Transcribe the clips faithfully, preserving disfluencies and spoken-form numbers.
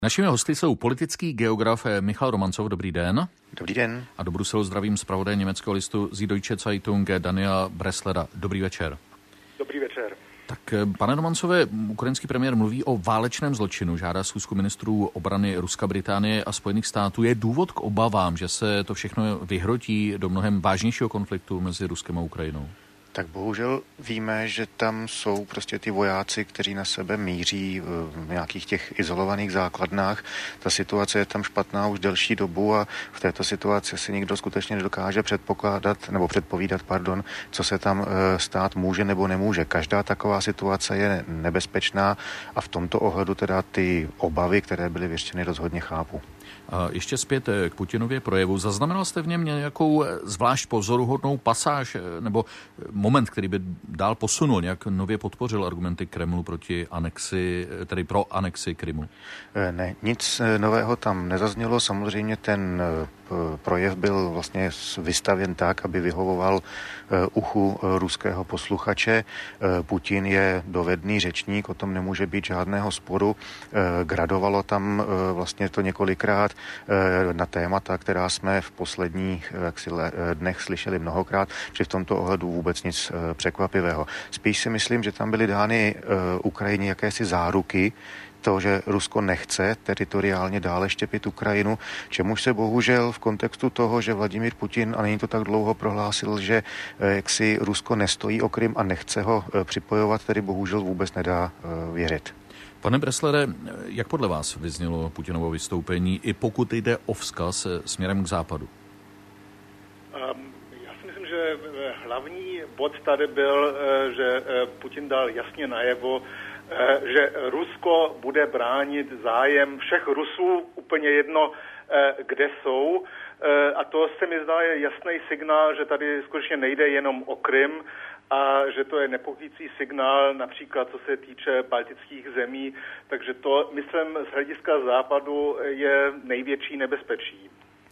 Našimi hosty jsou politický geograf Michal Romancov. Dobrý den. Dobrý den. A do Bruselu zdravím zpravodaje německého listu Süddeutsche Zeitung Daniela Bresslera. Dobrý večer. Dobrý večer. Tak, pane Romancové, ukrajinský premiér mluví o válečném zločinu, žádá schůzku ministrů obrany Ruska, Británie a Spojených států. Je důvod k obavám, že se to všechno vyhrotí do mnohem vážnějšího konfliktu mezi Ruskem a Ukrajinou? Tak bohužel víme, že tam jsou prostě ty vojáci, kteří na sebe míří v nějakých těch izolovaných základnách. Ta situace je tam špatná už delší dobu a v této situaci si nikdo skutečně nedokáže předpokládat nebo předpovídat, pardon, co se tam stát může nebo nemůže. Každá taková situace je nebezpečná a v tomto ohledu teda ty obavy, které byly vyřčeny, rozhodně chápu. A ještě zpět k Putinově projevu. Zaznamenal jste v něm nějakou zvlášť pozoruhodnou pasáž nebo moment, který by dál posunul, nějak nově podpořil argumenty Kremlu proti anexi, tedy pro anexi Krymu? Ne, nic nového tam nezaznělo. Samozřejmě ten projev byl vlastně vystavěn tak, aby vyhovoval uchu ruského posluchače. Putin je dovedný řečník, o tom nemůže být žádného sporu. Gradovalo tam vlastně to několikrát na témata, která jsme v posledních jaksi, dnech slyšeli mnohokrát, že v tomto ohledu vůbec nic překvapivého. Spíš si myslím, že tam byly dány Ukrajině jakési záruky, to, že Rusko nechce teritoriálně dále štěpit Ukrajinu, čemuž se bohužel v kontextu toho, že Vladimír Putin, a není to tak dlouho, prohlásil, že jaksi Rusko nestojí o Krym a nechce ho připojovat, tedy bohužel vůbec nedá věřit. Pane Bresslere, jak podle vás vyznělo Putinovo vystoupení, i pokud jde o vzkaz směrem k západu? Um, já si myslím, že hlavní bod tady byl, že Putin dal jasně najevo, že Rusko bude bránit zájem všech Rusů, úplně jedno, kde jsou. A to se mi zdá je jasný signál, že tady skutečně nejde jenom o Krym a že to je nepochybný signál například co se týče baltických zemí. Takže to, myslím, z hlediska západu je největší nebezpečí.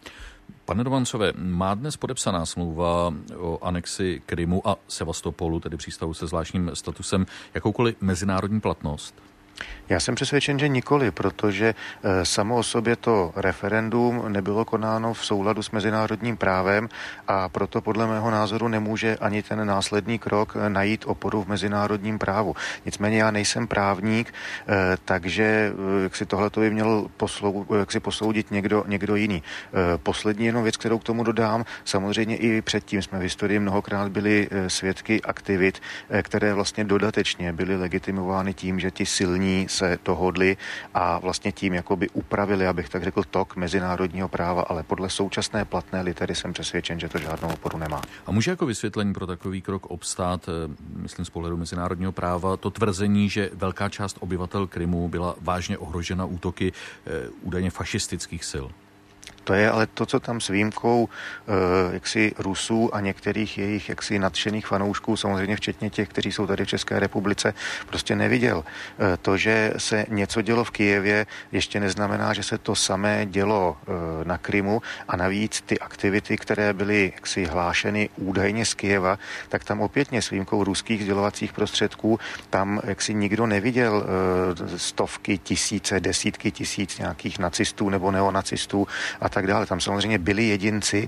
Pane Romancové, má dnes podepsaná smlouva o anexi Krymu a Sevastopolu, tedy přístavu se zvláštním statusem, jakoukoliv mezinárodní platnost? Já jsem přesvědčen, že nikoli, protože e, samo o sobě to referendum nebylo konáno v souladu s mezinárodním právem a proto podle mého názoru nemůže ani ten následný krok najít oporu v mezinárodním právu. Nicméně já nejsem právník, e, takže jak si tohleto by měl poslou, jak si posoudit někdo, někdo jiný. E, poslední jenom věc, kterou k tomu dodám, samozřejmě i předtím jsme v historii mnohokrát byli e, svědky aktivit, e, které vlastně dodatečně byly legitimovány tím, že ti silní se dohodli a vlastně tím jakoby upravili, abych tak řekl, tok mezinárodního práva, ale podle současné platné litery jsem přesvědčen, že to žádnou oporu nemá. A může jako vysvětlení pro takový krok obstát, myslím z pohledu mezinárodního práva, to tvrzení, že velká část obyvatel Krymu byla vážně ohrožena útoky eh, údajně fašistických sil? To je ale to, co tam s výjimkou e, jaksi Rusů a některých jejich jaksi nadšených fanoušků, samozřejmě včetně těch, kteří jsou tady v České republice, prostě neviděl. E, to, že se něco dělo v Kyjevě, ještě neznamená, že se to samé dělo e, na Krymu a navíc ty aktivity, které byly jaksi hlášeny údajně z Kyjeva, tak tam opětně s výjimkou ruských sdělovacích prostředků, tam jaksi nikdo neviděl e, stovky, tisíce, desítky tisíc nějakých nacistů nebo neonacistů a tak dále. Tam samozřejmě byli jedinci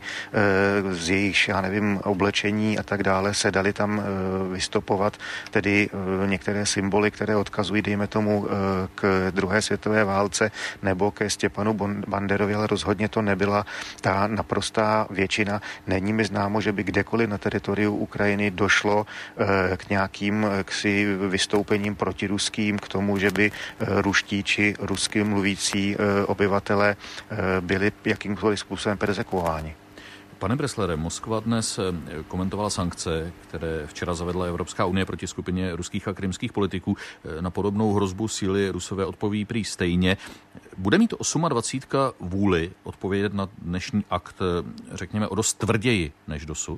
e, z jejich, já nevím, oblečení a tak dále, se dali tam e, vystopovat, tedy e, některé symboly, které odkazují, dejme tomu, e, k druhé světové válce nebo ke Stěpanu Banderovi, ale rozhodně to nebyla ta naprostá většina. Není mi známo, že by kdekoliv na teritoriu Ukrajiny došlo e, k nějakým ksi vystoupením protiruským, k tomu, že by e, ruští či rusky mluvící e, obyvatele e, byli jakýmkoliv způsobem perzekuováni. Pane Bresslere, Moskva dnes komentovala sankce, které včera zavedla Evropská unie proti skupině ruských a krymských politiků. Na podobnou hrozbu síly Rusové odpoví prý stejně. Bude mít dvacítka osma vůli odpovědět na dnešní akt, řekněme, o dost tvrději než dosud?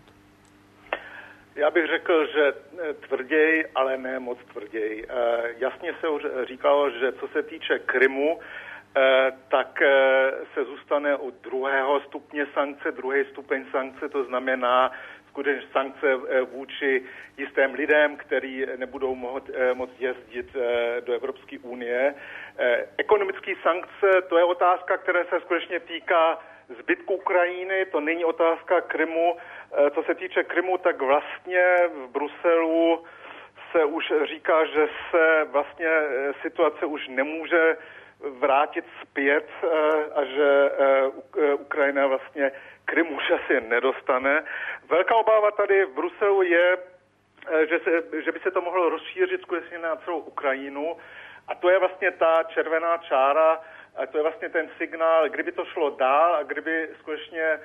Já bych řekl, že tvrději, ale ne moc tvrději. Jasně se už říkalo, že co se týče Krymu, tak se zůstane u druhého stupně sankce, druhý stupeň sankce, to znamená skutečně sankce vůči jistým lidem, kteří nebudou moct jezdit do Evropské unie. Ekonomické sankce, to je otázka, která se skutečně týká zbytku Ukrajiny, to není otázka Krymu. Co se týče Krymu, tak vlastně v Bruselu se už říká, že se vlastně situace už nemůže vrátit zpět a že Ukrajina vlastně Krym už asi nedostane. Velká obava tady v Bruselu je, že, se, že by se to mohlo rozšířit skutečně na celou Ukrajinu. A to je vlastně ta červená čára, a to je vlastně ten signál, kdyby to šlo dál a kdyby skutečně e,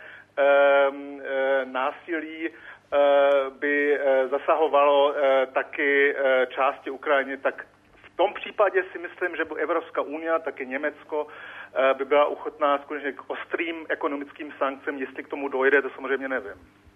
e, násilí e, by e, zasahovalo e, taky e, části Ukrajiny, tak v tom případě si myslím, že by Evropská unie, taky Německo e, by byla ochotná skutečně k ostrým ekonomickým sankcím, jestli k tomu dojde, to samozřejmě nevím.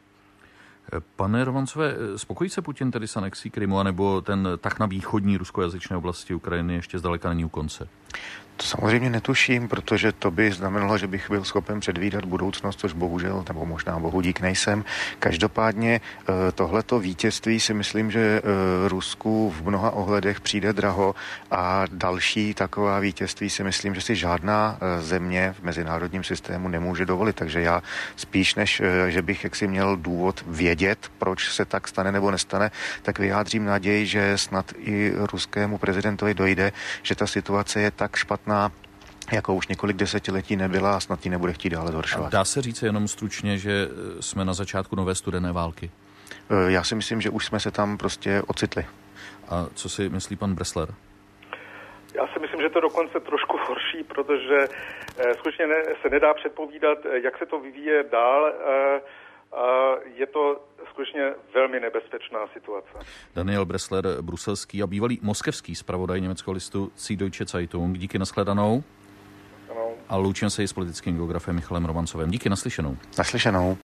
Pane Rovancové, spokojí se Putin tedy s anexí Krymu, anebo ten tak na východní ruskojazyčné oblasti Ukrajiny ještě zdaleka není u konce? To samozřejmě netuším, protože to by znamenalo, že bych byl schopen předvídat budoucnost, což bohužel, nebo možná bohu dík nejsem. Každopádně tohleto vítězství si myslím, že Rusku v mnoha ohledech přijde draho a další taková vítězství si myslím, že si žádná země v mezinárodním systému nemůže dovolit. Takže já spíš než, že bych jaksi měl důvod vědět, proč se tak stane nebo nestane, tak vyjádřím naději, že snad i ruskému prezidentovi dojde, že ta situace je tak špatná, jako už několik desetiletí nebyla a snad ji nebude chtít dále zhoršovat. Dá se říct jenom stručně, že jsme na začátku nové studené války? Já si myslím, že už jsme se tam prostě ocitli. A co si myslí pan Bressler? Já si myslím, že to dokonce trošku horší, protože eh, skutečně ne, se nedá předpovídat, jak se to vyvíje dál. Eh, a je to skutečně velmi nebezpečná situace. Daniel Bressler, bruselský a bývalý moskevský zpravodaj německého listu Süddeutsche Zeitung. Díky, nashledanou. Ano. A loučím se i s politickým geografem Michalem Rovancovem. Díky, naslyšenou. Naslyšenou.